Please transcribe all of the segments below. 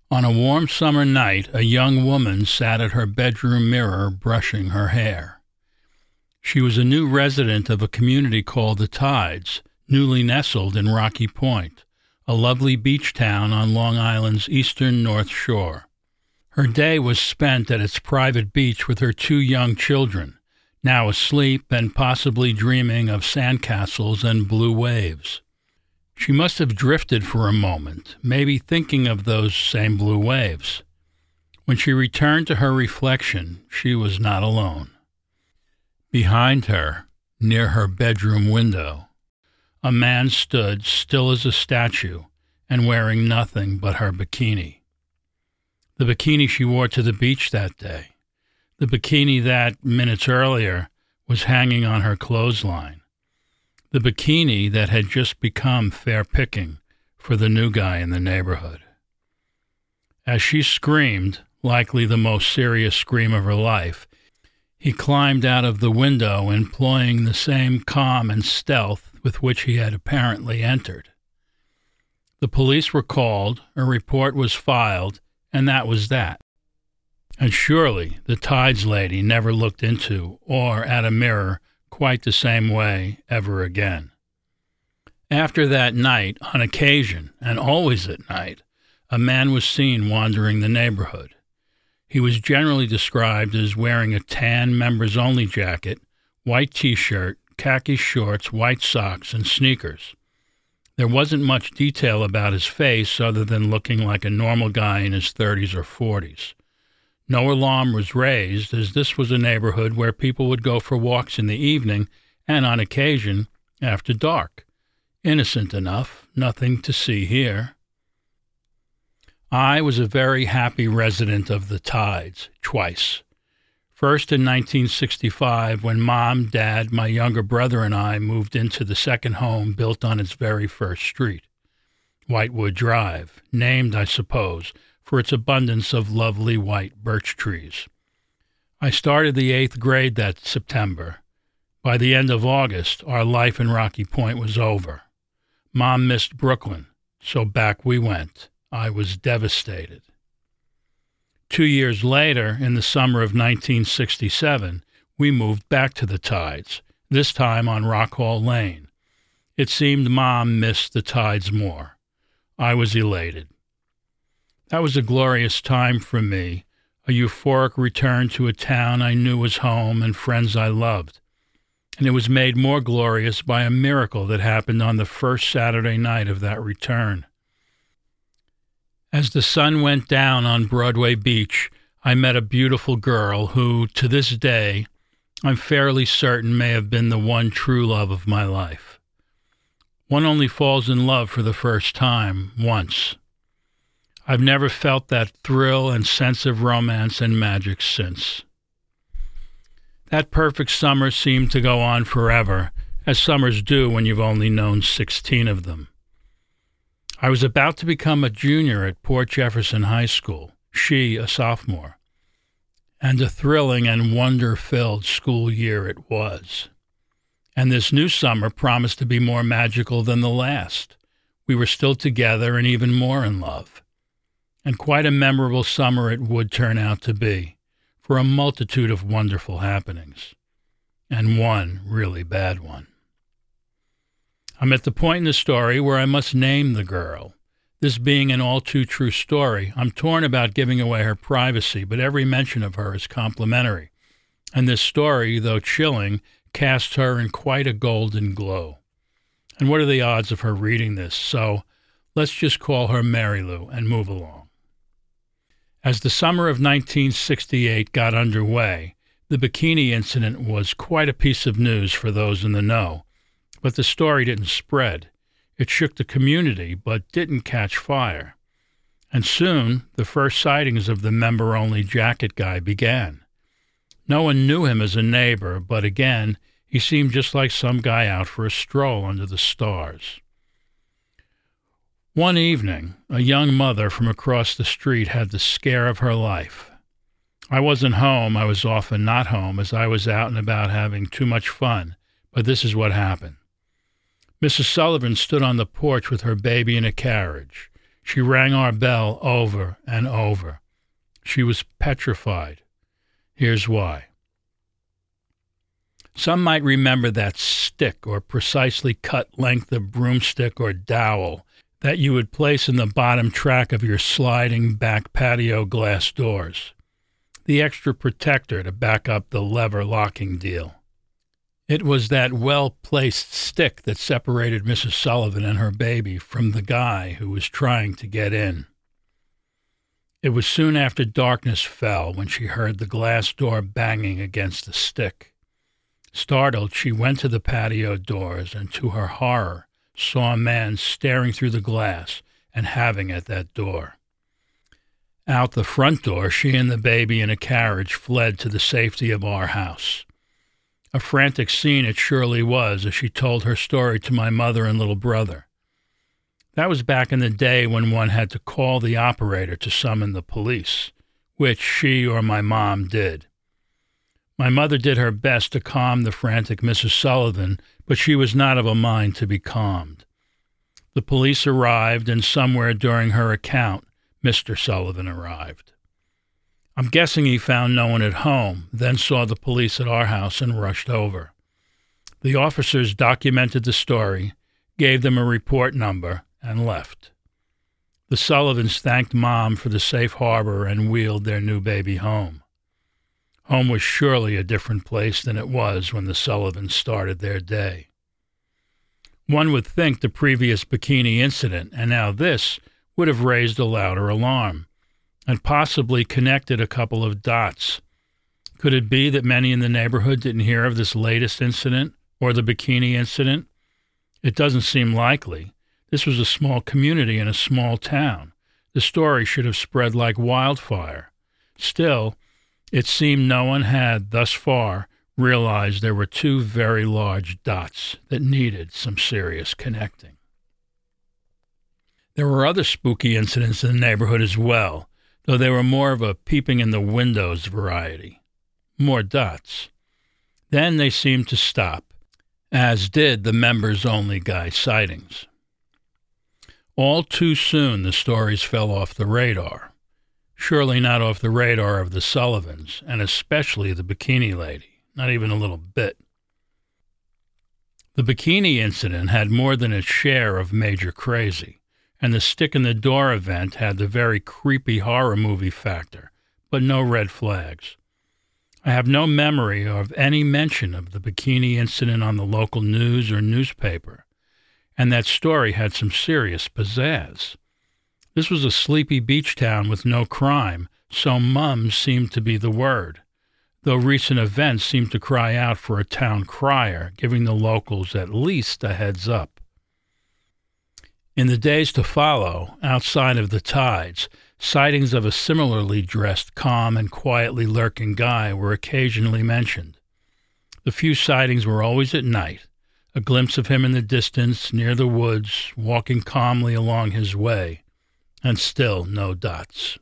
On a warm summer night, a young woman sat at her bedroom mirror brushing her hair. She was a new resident of a community called the Tides, newly nestled in Rocky Point, a lovely beach town on Long Island's eastern North Shore. Her day was spent at its private beach with her 2 young children, now asleep and possibly dreaming of sandcastles and blue waves. She must have drifted for a moment, maybe thinking of those same blue waves. When she returned to her reflection, she was not alone. Behind her, near her bedroom window, a man stood still as a statue and wearing nothing but her bikini. The bikini she wore to the beach that day. The bikini that, minutes earlier, was hanging on her clothesline. The bikini that had just become fair picking for the new guy in the neighborhood. As she screamed, likely the most serious scream of her life, he climbed out of the window, employing the same calm and stealth with which he had apparently entered. The police were called, a report was filed, and that was that. And surely the Tides lady never looked into or at a mirror quite the same way ever again. After that night, on occasion, and always at night, a man was seen wandering the neighborhood. He was generally described as wearing a tan members-only jacket, white T-shirt, khaki shorts, white socks, and sneakers. There wasn't much detail about his face other than looking like a normal guy in his 30s or 40s. No alarm was raised, as this was a neighborhood where people would go for walks in the evening and, on occasion, after dark. Innocent enough, nothing to see here. I was a very happy resident of the Tides, twice. First in 1965, when Mom, Dad, my younger brother, and I moved into the second home built on its very first street, Whitewood Drive, named, I suppose, for its abundance of lovely white birch trees. I started the 8th grade that September. By the end of August, our life in Rocky Point was over. Mom missed Brooklyn, so back we went. I was devastated. 2 years later, in the summer of 1967, we moved back to the Tides, this time on Rock Hall Lane. It seemed Mom missed the Tides more. I was elated. That was a glorious time for me, a euphoric return to a town I knew was home and friends I loved. And it was made more glorious by a miracle that happened on the first Saturday night of that return. As the sun went down on Broadway Beach, I met a beautiful girl who, to this day, I'm fairly certain may have been the one true love of my life. One only falls in love for the first time, once. I've never felt that thrill and sense of romance and magic since. That perfect summer seemed to go on forever, as summers do when you've only known 16 of them. I was about to become a junior at Port Jefferson High School, she a sophomore, and a thrilling and wonder-filled school year it was. And this new summer promised to be more magical than the last. We were still together and even more in love. And quite a memorable summer it would turn out to be, for a multitude of wonderful happenings, and one really bad one. I'm at the point in the story where I must name the girl. This being an all-too-true story, I'm torn about giving away her privacy, but every mention of her is complimentary, and this story, though chilling, casts her in quite a golden glow. And what are the odds of her reading this? So let's just call her Mary Lou and move along. As the summer of 1968 got underway, the bikini incident was quite a piece of news for those in the know. But the story didn't spread. It shook the community, but didn't catch fire. And soon, the first sightings of the member-only jacket guy began. No one knew him as a neighbor, but again, he seemed just like some guy out for a stroll under the stars. One evening, a young mother from across the street had the scare of her life. I wasn't home. I was often not home, as I was out and about having too much fun, but this is what happened. Mrs. Sullivan stood on the porch with her baby in a carriage. She rang our bell over and over. She was petrified. Here's why. Some might remember that stick or precisely cut length of broomstick or dowel that you would place in the bottom track of your sliding back patio glass doors, the extra protector to back up the lever locking deal. It was that well-placed stick that separated Mrs. Sullivan and her baby from the guy who was trying to get in. It was soon after darkness fell when she heard the glass door banging against the stick. Startled, she went to the patio doors and, to her horror, saw a man staring through the glass and having at that door. Out the front door, she and the baby in a carriage fled to the safety of our house. A frantic scene it surely was as she told her story to my mother and little brother. That was back in the day when one had to call the operator to summon the police, which she or my mom did. My mother did her best to calm the frantic Mrs. Sullivan, but she was not of a mind to be calmed. The police arrived, and somewhere during her account, Mr. Sullivan arrived. I'm guessing he found no one at home, then saw the police at our house and rushed over. The officers documented the story, gave them a report number, and left. The Sullivans thanked Mom for the safe harbor and wheeled their new baby home. Home was surely a different place than it was when the Sullivans started their day. One would think the previous bikini incident, and now this, would have raised a louder alarm, and possibly connected a couple of dots. Could it be that many in the neighborhood didn't hear of this latest incident, or the bikini incident? It doesn't seem likely. This was a small community in a small town. The story should have spread like wildfire. Still, it seemed no one had, thus far, realized there were two very large dots that needed some serious connecting. There were other spooky incidents in the neighborhood as well, though they were more of a peeping in the windows variety. More dots. Then they seemed to stop, as did the members-only guy sightings. All too soon the stories fell off the radar. Surely not off the radar of the Sullivans, and especially the bikini lady, not even a little bit. The bikini incident had more than its share of major crazy, and the stick-in-the-door event had the very creepy horror movie factor, but no red flags. I have no memory of any mention of the bikini incident on the local news or newspaper, and that story had some serious pizzazz. This was a sleepy beach town with no crime, so mums seemed to be the word, though recent events seemed to cry out for a town crier, giving the locals at least a heads up. In the days to follow, outside of the tides, sightings of a similarly dressed, calm, and quietly lurking guy were occasionally mentioned. The few sightings were always at night, a glimpse of him in the distance, near the woods, walking calmly along his way, and still no dots.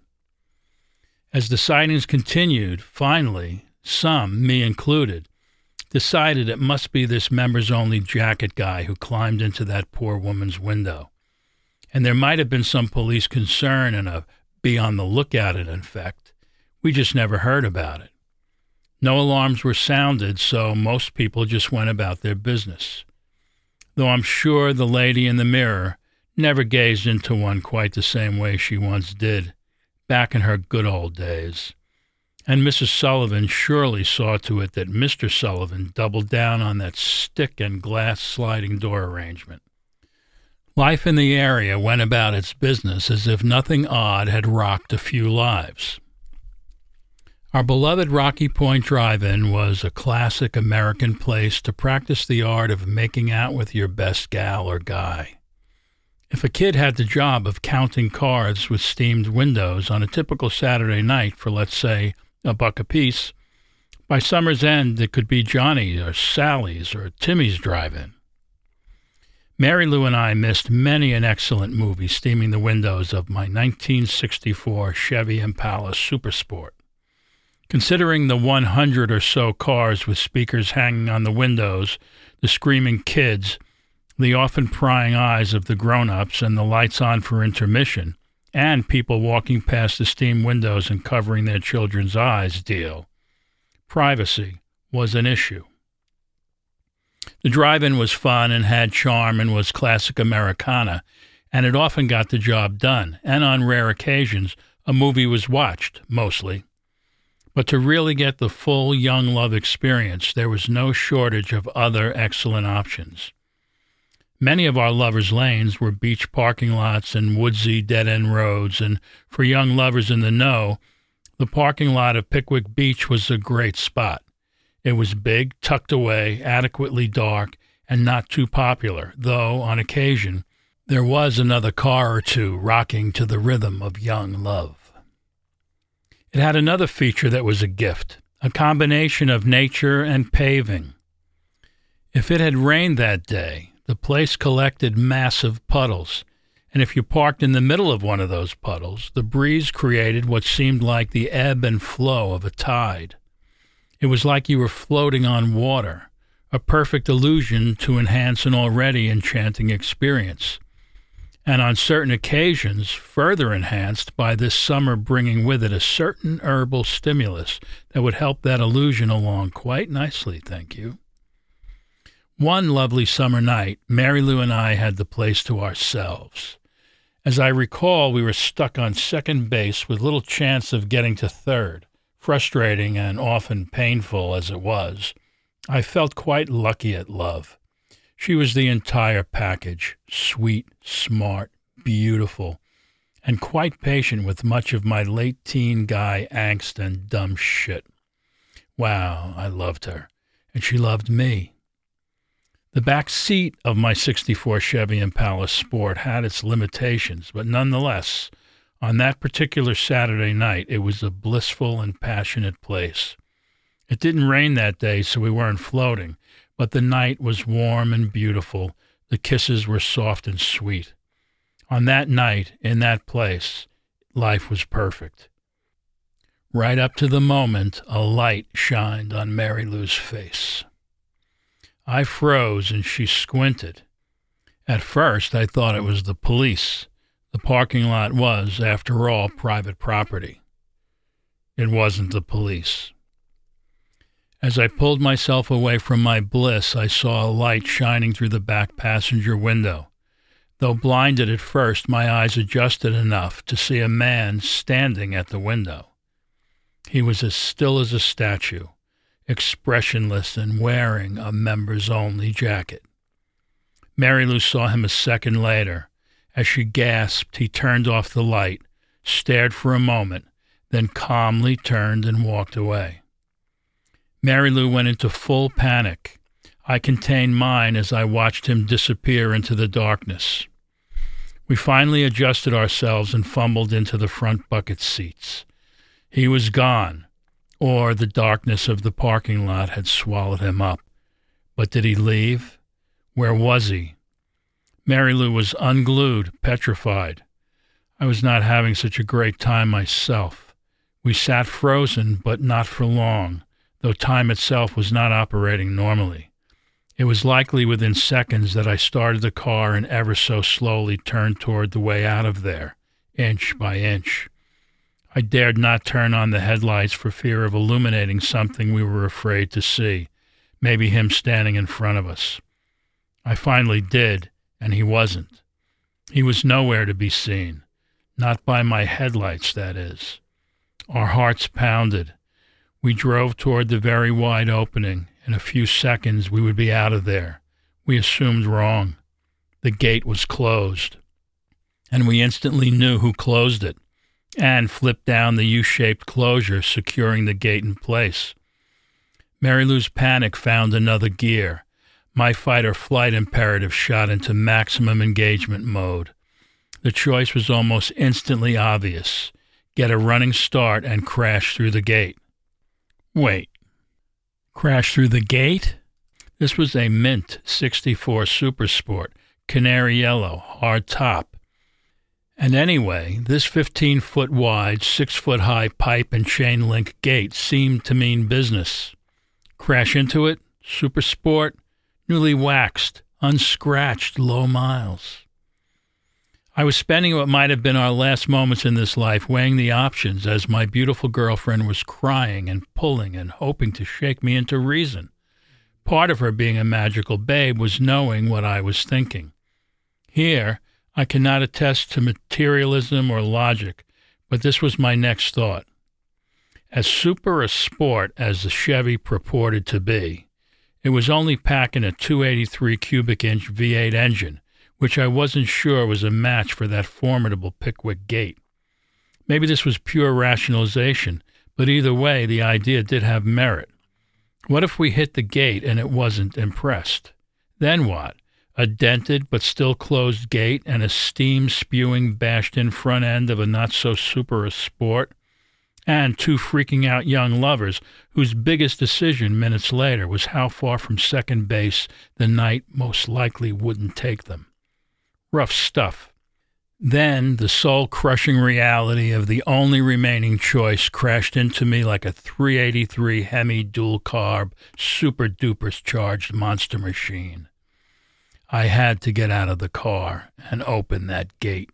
As the sightings continued, finally, some, me included, decided it must be this members-only jacket guy who climbed into that poor woman's window. And there might have been some police concern and a be-on-the-lookout effect. We just never heard about it. No alarms were sounded, so most people just went about their business. Though I'm sure the lady in the mirror never gazed into one quite the same way she once did, back in her good old days. And Mrs. Sullivan surely saw to it that Mr. Sullivan doubled down on that stick and glass sliding door arrangement. Life in the area went about its business as if nothing odd had rocked a few lives. Our beloved Rocky Point Drive-In was a classic American place to practice the art of making out with your best gal or guy. If a kid had the job of counting cars with steamed windows on a typical Saturday night for, let's say, $1 apiece, by summer's end it could be Johnny or Sally's or Timmy's Drive-In. Mary Lou and I missed many an excellent movie steaming the windows of my 1964 Chevy Impala Supersport. Considering the 100 or so cars with speakers hanging on the windows, the screaming kids, the often prying eyes of the grown-ups and the lights on for intermission, and people walking past the steam windows and covering their children's eyes deal. Privacy was an issue. The drive-in was fun and had charm and was classic Americana, and it often got the job done, and on rare occasions, a movie was watched, mostly. But to really get the full young love experience, there was no shortage of other excellent options. Many of our lovers' lanes were beach parking lots and woodsy dead-end roads, and for young lovers in the know, the parking lot of Pickwick Beach was a great spot. It was big, tucked away, adequately dark, and not too popular, though, on occasion, there was another car or two rocking to the rhythm of young love. It had another feature that was a gift, a combination of nature and paving. If it had rained that day, the place collected massive puddles, and if you parked in the middle of one of those puddles, the breeze created what seemed like the ebb and flow of a tide. It was like you were floating on water, a perfect illusion to enhance an already enchanting experience, and on certain occasions further enhanced by this summer bringing with it a certain herbal stimulus that would help that illusion along quite nicely, thank you. One lovely summer night, Mary Lou and I had the place to ourselves. As I recall, we were stuck on second base with little chance of getting to third, frustrating and often painful as it was. I felt quite lucky at love. She was the entire package, sweet, smart, beautiful, and quite patient with much of my late-teen guy angst and dumb shit. Wow, I loved her, and she loved me. The back seat of my '64 Chevy Impala Sport had its limitations, but nonetheless, on that particular Saturday night, it was a blissful and passionate place. It didn't rain that day, so we weren't floating, but the night was warm and beautiful. The kisses were soft and sweet. On that night, in that place, life was perfect. Right up to the moment, a light shined on Mary Lou's face. I froze and she squinted. At first, I thought it was the police. The parking lot was, after all, private property. It wasn't the police. As I pulled myself away from my bliss, I saw a light shining through the back passenger window. Though blinded at first, my eyes adjusted enough to see a man standing at the window. He was as still as a statue, expressionless and wearing a members-only jacket. Mary Lou saw him a second later. As she gasped, he turned off the light, stared for a moment, then calmly turned and walked away. Mary Lou went into full panic. I contained mine as I watched him disappear into the darkness. We finally adjusted ourselves and fumbled into the front bucket seats. He was gone, or the darkness of the parking lot had swallowed him up. But did he leave? Where was he? Mary Lou was unglued, petrified. I was not having such a great time myself. We sat frozen, but not for long, though time itself was not operating normally. It was likely within seconds that I started the car and ever so slowly turned toward the way out of there, inch by inch. I dared not turn on the headlights for fear of illuminating something we were afraid to see, maybe him standing in front of us. I finally did, and he wasn't. He was nowhere to be seen, not by my headlights, that is. Our hearts pounded. We drove toward the very wide opening. In a few seconds, we would be out of there. We assumed wrong. The gate was closed, and we instantly knew who closed it and flipped down the U-shaped closure, securing the gate in place. Mary Lou's panic found another gear. My fight-or-flight imperative shot into maximum engagement mode. The choice was almost instantly obvious. Get a running start and crash through the gate. Wait. Crash through the gate? This was a mint '64 Super Sport, canary yellow, hard top. And anyway, this 15-foot wide, 6-foot-high pipe and chain link gate seemed to mean business. Crash into it? Super Sport? Newly waxed, unscratched low miles. I was spending what might have been our last moments in this life weighing the options as my beautiful girlfriend was crying and pulling and hoping to shake me into reason. Part of her being a magical babe was knowing what I was thinking. Here, I cannot attest to materialism or logic, but this was my next thought. As super a sport as the Chevy purported to be, it was only packing a 283 cubic inch V8 engine, which I wasn't sure was a match for that formidable Pickwick gate. Maybe this was pure rationalization, but either way, the idea did have merit. What if we hit the gate and it wasn't impressed? Then what? A dented but still closed gate and a steam-spewing, bashed-in front end of a not-so-super a sport? And two freaking out young lovers whose biggest decision minutes later was how far from second base the night most likely wouldn't take them. Rough stuff. Then the soul-crushing reality of the only remaining choice crashed into me like a 383 Hemi dual-carb, super-duper charged monster machine. I had to get out of the car and open that gate.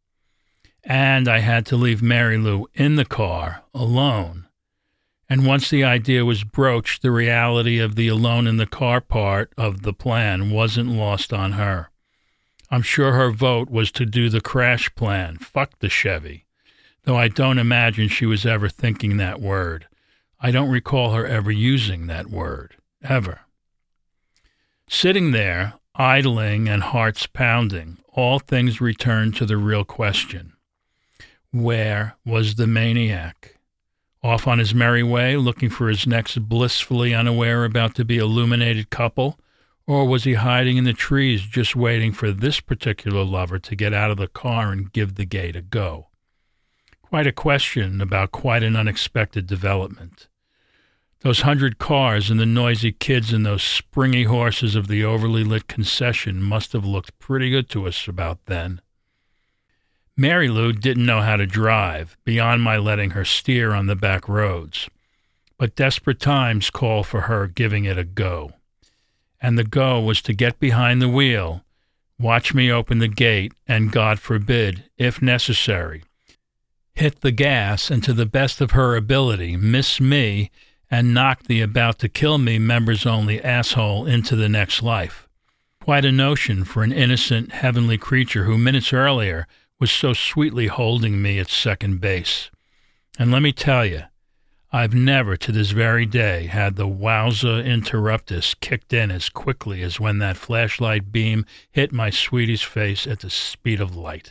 And I had to leave Mary Lou in the car, alone. And once the idea was broached, the reality of the alone in the car part of the plan wasn't lost on her. I'm sure her vote was to do the crash plan, fuck the Chevy, though I don't imagine she was ever thinking that word. I don't recall her ever using that word, ever. Sitting there, idling and hearts pounding, all things returned to the real question. Where was the maniac? Off on his merry way, looking for his next blissfully unaware about-to-be illuminated couple? Or was he hiding in the trees just waiting for this particular lover to get out of the car and give the gate a go? Quite a question about quite an unexpected development. Those 100 cars and the noisy kids and those springy horses of the overly lit concession must have looked pretty good to us about then. Mary Lou didn't know how to drive, beyond my letting her steer on the back roads. But desperate times call for her giving it a go. And the go was to get behind the wheel, watch me open the gate, and God forbid, if necessary, hit the gas and to the best of her ability miss me and knock the about-to-kill-me members-only asshole into the next life. Quite a notion for an innocent, heavenly creature who minutes earlier was so sweetly holding me at second base. And let me tell you, I've never to this very day had the wowza interruptus kicked in as quickly as when that flashlight beam hit my sweetie's face at the speed of light.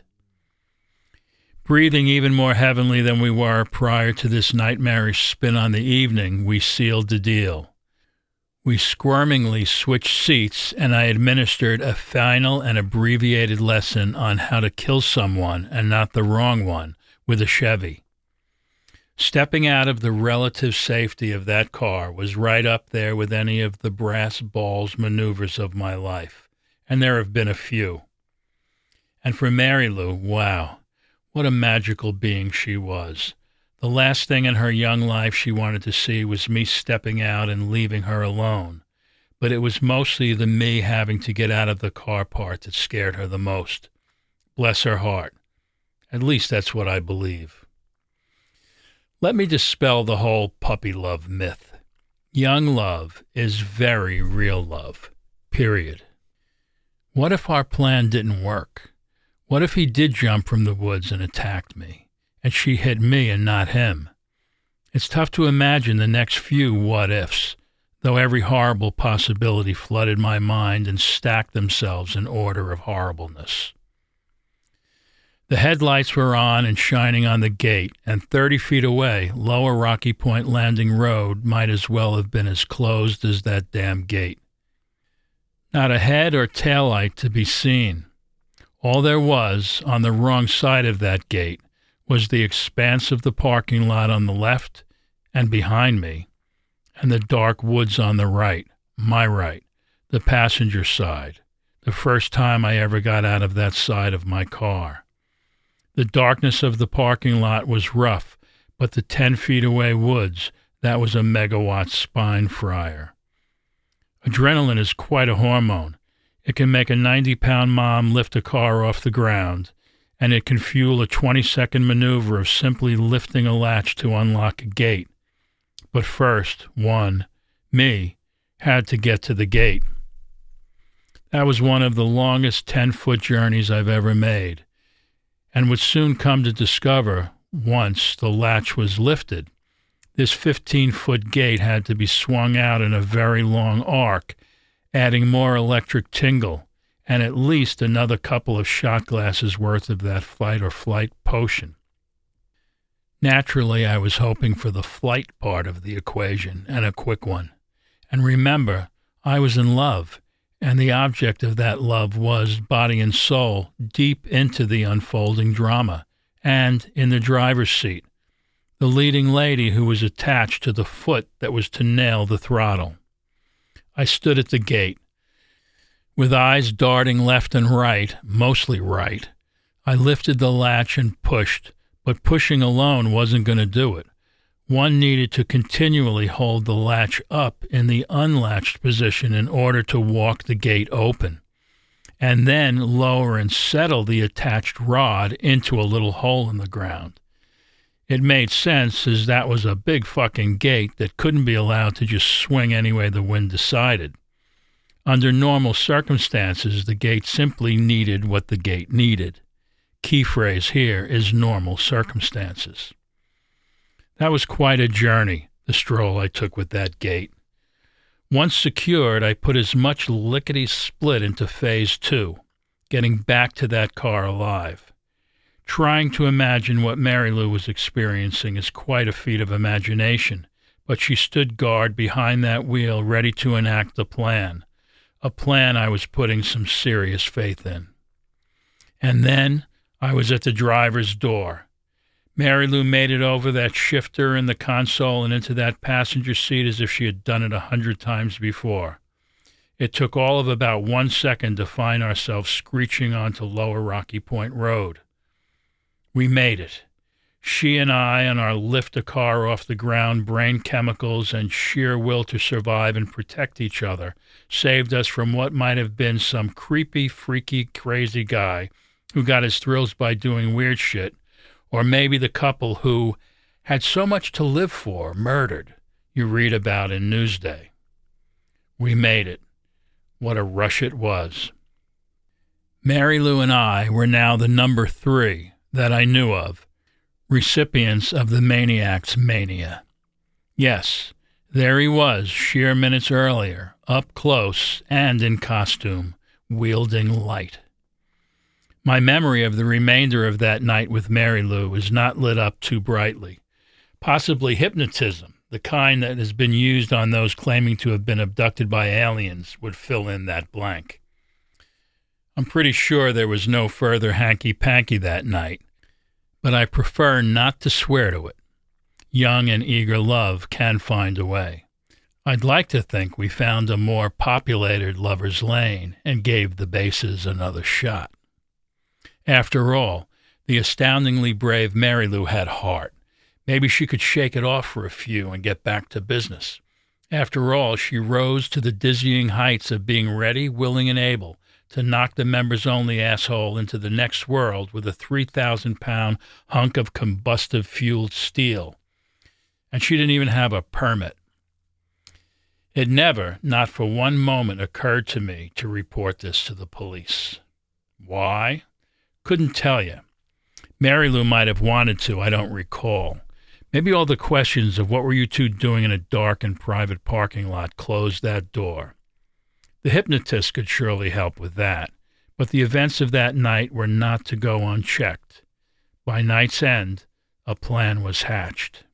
Breathing even more heavenly than we were prior to this nightmarish spin on the evening, we sealed the deal. We squirmingly switched seats, and I administered a final and abbreviated lesson on how to kill someone, and not the wrong one, with a Chevy. Stepping out of the relative safety of that car was right up there with any of the brass balls maneuvers of my life, and there have been a few. And for Mary Lou, wow, what a magical being she was. The last thing in her young life she wanted to see was me stepping out and leaving her alone, but it was mostly the me having to get out of the car part that scared her the most. Bless her heart. At least that's what I believe. Let me dispel the whole puppy love myth. Young love is very real love, period. What if our plan didn't work? What if he did jump from the woods and attacked me, and she hit me and not him? It's tough to imagine the next few what-ifs, though every horrible possibility flooded my mind and stacked themselves in order of horribleness. The headlights were on and shining on the gate, and 30 feet away, Lower Rocky Point Landing Road might as well have been as closed as that damn gate. Not a head or taillight to be seen. All there was, on the wrong side of that gate, was the expanse of the parking lot on the left and behind me, and the dark woods on the right, my right, the passenger side, the first time I ever got out of that side of my car. The darkness of the parking lot was rough, but the 10 feet away woods, that was a megawatt spine fryer. Adrenaline is quite a hormone. It can make a 90-pound mom lift a car off the ground, and it can fuel a 20-second maneuver of simply lifting a latch to unlock a gate. But first, me, had to get to the gate. That was one of the longest 10-foot journeys I've ever made, and would soon come to discover, once the latch was lifted, this 15-foot gate had to be swung out in a very long arc, adding more electric tingle, and at least another couple of shot glasses worth of that fight or flight potion. Naturally, I was hoping for the flight part of the equation, and a quick one. And remember, I was in love, and the object of that love was, body and soul, deep into the unfolding drama, and in the driver's seat, the leading lady who was attached to the foot that was to nail the throttle. I stood at the gate. With eyes darting left and right, mostly right, I lifted the latch and pushed, but pushing alone wasn't going to do it. One needed to continually hold the latch up in the unlatched position in order to walk the gate open, and then lower and settle the attached rod into a little hole in the ground. It made sense, as that was a big fucking gate that couldn't be allowed to just swing any way the wind decided. Under normal circumstances, the gate simply needed what the gate needed. Key phrase here is normal circumstances. That was quite a journey, the stroll I took with that gate. Once secured, I put as much lickety-split into phase 2, getting back to that car alive. Trying to imagine what Mary Lou was experiencing is quite a feat of imagination, but she stood guard behind that wheel ready to enact the plan, a plan I was putting some serious faith in. And then I was at the driver's door. Mary Lou made it over that shifter in the console and into that passenger seat as if she had done it 100 times before. It took all of about 1 second to find ourselves screeching onto Lower Rocky Point Road. We made it. She and I, on our lift-a-car off the ground brain chemicals and sheer will to survive and protect each other, saved us from what might have been some creepy, freaky, crazy guy who got his thrills by doing weird shit, or maybe the couple who had so much to live for, murdered, you read about in Newsday. We made it. What a rush it was. Mary Lou and I were now the number 3 that I knew of, recipients of the maniac's mania. Yes, there he was, sheer minutes earlier, up close and in costume, wielding light. My memory of the remainder of that night with Mary Lou is not lit up too brightly. Possibly hypnotism, the kind that has been used on those claiming to have been abducted by aliens, would fill in that blank. I'm pretty sure there was no further hanky-panky that night, but I prefer not to swear to it. Young and eager love can find a way. I'd like to think we found a more populated lover's lane and gave the bases another shot. After all, the astoundingly brave Mary Lou had heart. Maybe she could shake it off for a few and get back to business. After all, she rose to the dizzying heights of being ready, willing, and able to knock the members-only asshole into the next world with a 3,000-pound hunk of combustive-fueled steel. And she didn't even have a permit. It never, not for one moment, occurred to me to report this to the police. Why? Couldn't tell you. Mary Lou might have wanted to, I don't recall. Maybe all the questions of what were you two doing in a dark and private parking lot closed that door. The hypnotist could surely help with that, but the events of that night were not to go unchecked. By night's end, a plan was hatched.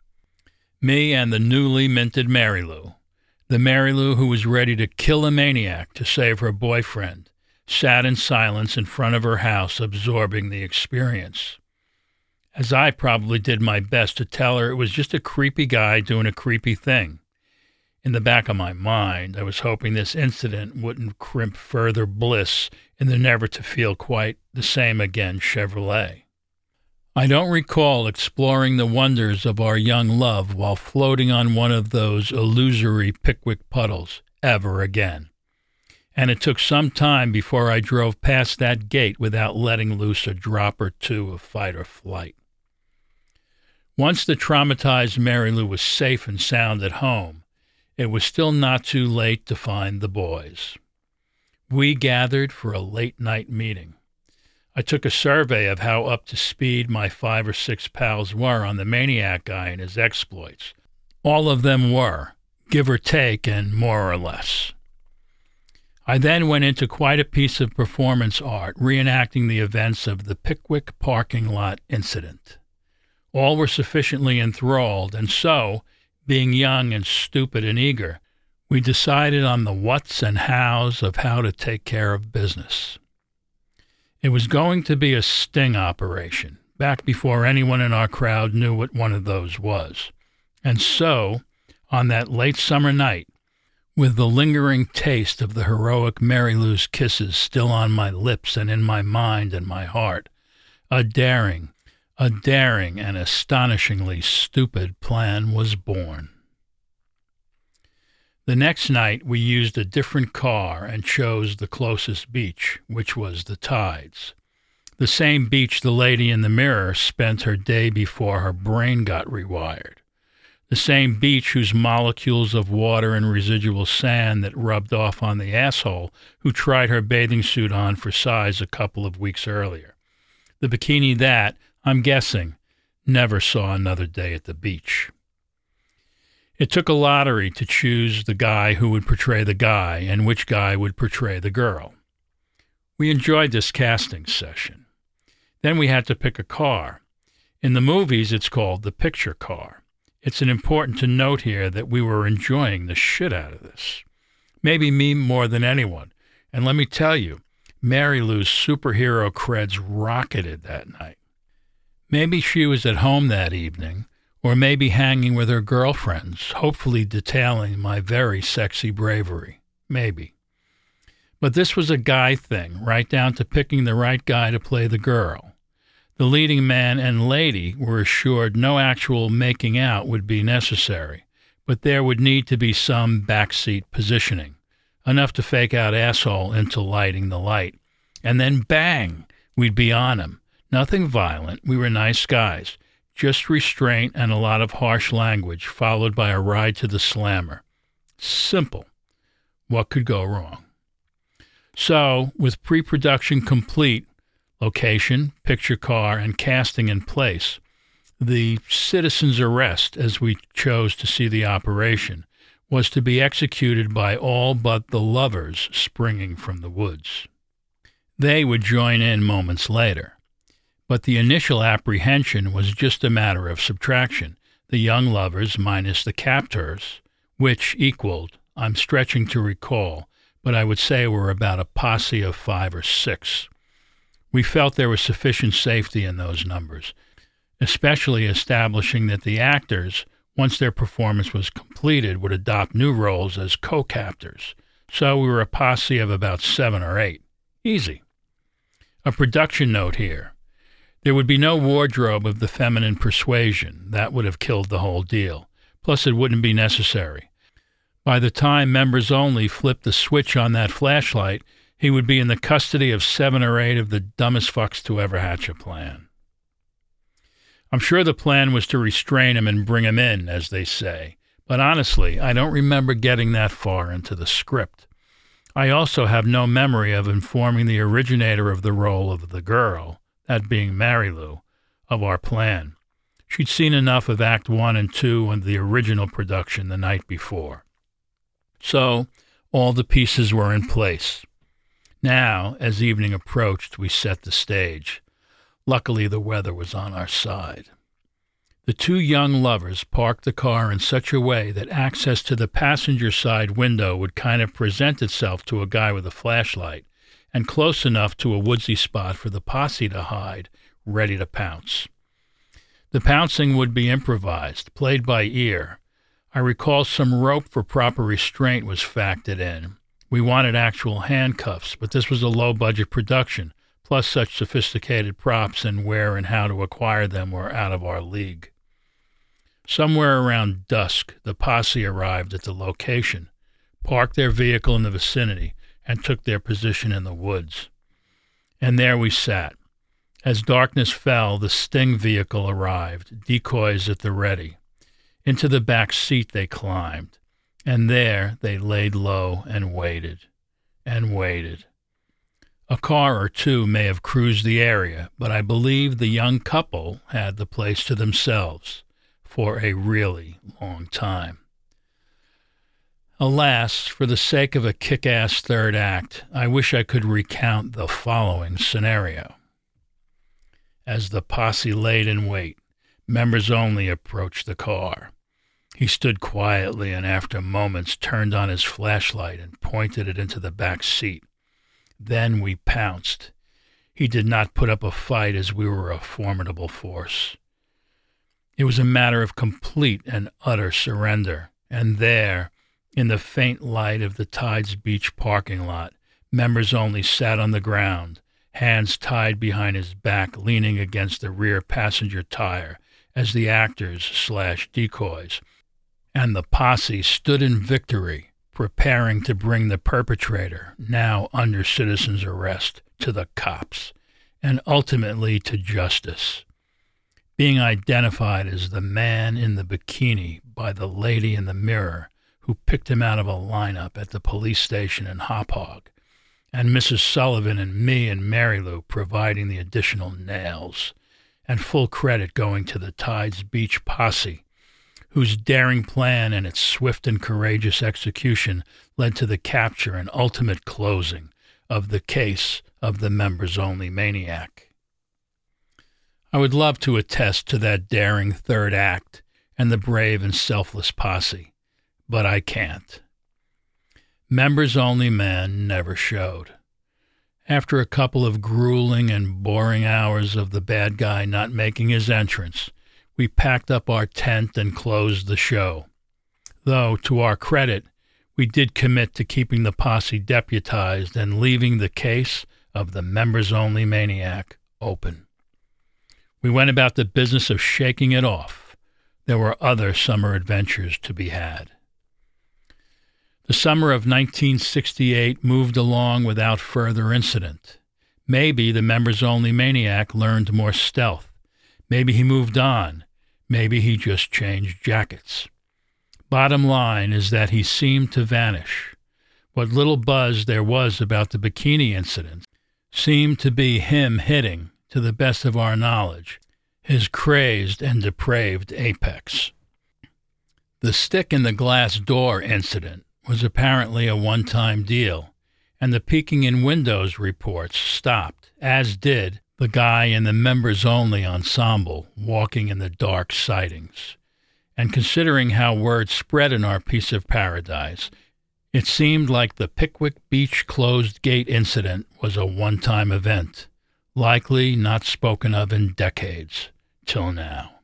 Me and the newly minted Mary Lou, the Mary Lou who was ready to kill a maniac to save her boyfriend, sat in silence in front of her house, absorbing the experience. As I probably did my best to tell her it was just a creepy guy doing a creepy thing. In the back of my mind, I was hoping this incident wouldn't crimp further bliss in the never-to-feel-quite-the-same-again Chevrolet. I don't recall exploring the wonders of our young love while floating on one of those illusory Pickwick puddles ever again. and it took some time before I drove past that gate without letting loose a drop or two of fight or flight. Once the traumatized Mary Lou was safe and sound at home, it was still not too late to find the boys. We gathered for a late-night meeting. I took a survey of how up to speed my 5 or 6 pals were on the Maniac guy and his exploits. All of them were, give or take, and more or less. I then went into quite a piece of performance art, reenacting the events of the Pickwick parking lot incident. All were sufficiently enthralled, and so, being young and stupid and eager, we decided on the whats and hows of how to take care of business. It was going to be a sting operation, back before anyone in our crowd knew what one of those was. And so, on that late summer night, with the lingering taste of the heroic Mary Lou's kisses still on my lips and in my mind and my heart, a daring and astonishingly stupid plan was born. The next night we used a different car and chose the closest beach, which was the Tides. The same beach the lady in the mirror spent her day before her brain got rewired. The same beach whose molecules of water and residual sand that rubbed off on the asshole who tried her bathing suit on for size a couple of weeks earlier. The bikini that, I'm guessing, never saw another day at the beach. It took a lottery to choose the guy who would portray the guy and which guy would portray the girl. We enjoyed this casting session. Then we had to pick a car. In the movies, it's called the picture car. It's important to note here that we were enjoying the shit out of this. Maybe me more than anyone. And let me tell you, Mary Lou's superhero creds rocketed that night. Maybe she was at home that evening, or maybe hanging with her girlfriends, hopefully detailing my very sexy bravery. Maybe. But this was a guy thing, right down to picking the right guy to play the girl. The leading man and lady were assured no actual making out would be necessary, but there would need to be some backseat positioning, enough to fake out asshole into lighting the light. And then bang, we'd be on him. Nothing violent, we were nice guys. Just restraint and a lot of harsh language, followed by a ride to the slammer. Simple. What could go wrong? So, with pre-production complete, location, picture car, and casting in place, the citizen's arrest, as we chose to see the operation, was to be executed by all but the lovers springing from the woods. They would join in moments later. But the initial apprehension was just a matter of subtraction, the young lovers minus the captors, which equaled, I'm stretching to recall, but I would say were about a posse of 5 or 6. We felt there was sufficient safety in those numbers, especially establishing that the actors, once their performance was completed, would adopt new roles as co-captors. So we were a posse of about 7 or 8. Easy. A production note here. There would be no wardrobe of the feminine persuasion. That would have killed the whole deal. Plus, it wouldn't be necessary. By the time members only flipped the switch on that flashlight, he would be in the custody of 7 or 8 of the dumbest fucks to ever hatch a plan. I'm sure the plan was to restrain him and bring him in, as they say. But honestly, I don't remember getting that far into the script. I also have no memory of informing the originator of the role of the girl, that being Mary Lou, of our plan. She'd seen enough of Act 1 and 2 and the original production the night before. So, all the pieces were in place. Now, as evening approached, we set the stage. Luckily, the weather was on our side. The 2 young lovers parked the car in such a way that access to the passenger side window would kind of present itself to a guy with a flashlight, and close enough to a woodsy spot for the posse to hide, ready to pounce. The pouncing would be improvised, played by ear. I recall some rope for proper restraint was factored in. We wanted actual handcuffs, but this was a low-budget production, plus such sophisticated props and where and how to acquire them were out of our league. Somewhere around dusk, the posse arrived at the location, parked their vehicle in the vicinity, and took their position in the woods. And there we sat. As darkness fell, the Sting vehicle arrived, decoys at the ready. Into the back seat they climbed, and there they laid low and waited, and waited. A car or two may have cruised the area, but I believe the young couple had the place to themselves for a really long time. Alas, for the sake of a kick-ass third act, I wish I could recount the following scenario. As the posse laid in wait, members only approached the car. He stood quietly and after moments turned on his flashlight and pointed it into the back seat. Then we pounced. He did not put up a fight as we were a formidable force. It was a matter of complete and utter surrender, and there, in the faint light of the Tides Beach parking lot, members only sat on the ground, hands tied behind his back, leaning against the rear passenger tire as the actors/decoys and the posse stood in victory, preparing to bring the perpetrator, now under citizen's arrest, to the cops and ultimately to justice, being identified as the man in the bikini by the lady in the mirror who picked him out of a lineup at the police station in Hauppauge, and Mrs. Sullivan and me and Mary Lou providing the additional nails, and full credit going to the Tides Beach posse, whose daring plan and its swift and courageous execution led to the capture and ultimate closing of the case of the members-only maniac. I would love to attest to that daring third act and the brave and selfless posse, but I can't. Members-only man never showed. After a couple of grueling and boring hours of the bad guy not making his entrance, we packed up our tent and closed the show. Though, to our credit, we did commit to keeping the posse deputized and leaving the case of the members-only maniac open. We went about the business of shaking it off. There were other summer adventures to be had. The summer of 1968 moved along without further incident. Maybe the members-only maniac learned more stealth. Maybe he moved on. Maybe he just changed jackets. Bottom line is that he seemed to vanish. What little buzz there was about the bikini incident seemed to be him hitting, to the best of our knowledge, his crazed and depraved apex. The stick in the glass door incident was apparently a one-time deal, and the peeking in windows reports stopped, as did the guy in the members-only ensemble walking in the dark sightings. And considering how word spread in our piece of paradise, it seemed like the Pickwick Beach closed gate incident was a one-time event, likely not spoken of in decades, till now.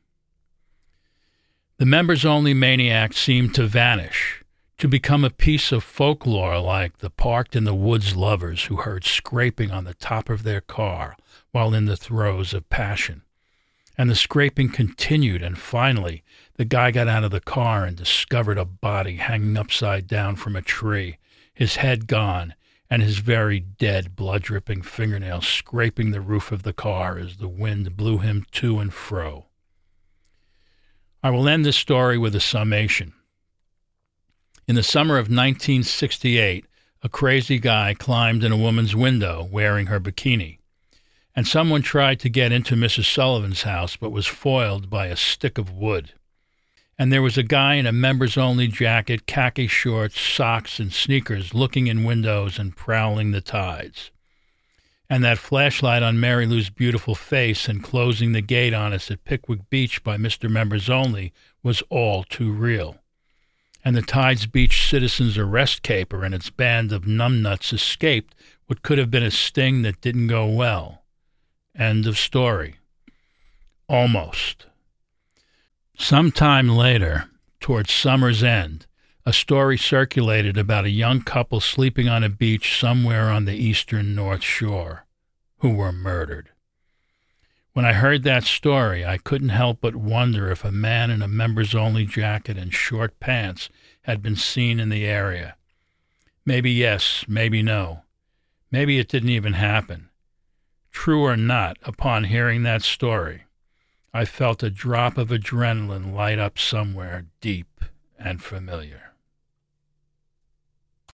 The members-only maniac seemed to vanish, to become a piece of folklore like the parked-in-the-woods lovers who heard scraping on the top of their car while in the throes of passion. And the scraping continued, and finally the guy got out of the car and discovered a body hanging upside down from a tree, his head gone, and his very dead, blood-dripping fingernails scraping the roof of the car as the wind blew him to and fro. I will end this story with a summation. In the summer of 1968, a crazy guy climbed in a woman's window wearing her bikini, and someone tried to get into Mrs. Sullivan's house but was foiled by a stick of wood. And there was a guy in a members-only jacket, khaki shorts, socks, and sneakers looking in windows and prowling the tides. And that flashlight on Mary Lou's beautiful face and closing the gate on us at Pickwick Beach by Mr. Members-Only was all too real. And the Tides Beach citizen's arrest caper and its band of numbnuts escaped what could have been a sting that didn't go well. End of story. Almost. Sometime later, towards summer's end, a story circulated about a young couple sleeping on a beach somewhere on the eastern North Shore, who were murdered. When I heard that story, I couldn't help but wonder if a man in a members-only jacket and short pants had been seen in the area. Maybe yes, maybe no. Maybe it didn't even happen. True or not, upon hearing that story, I felt a drop of adrenaline light up somewhere deep and familiar.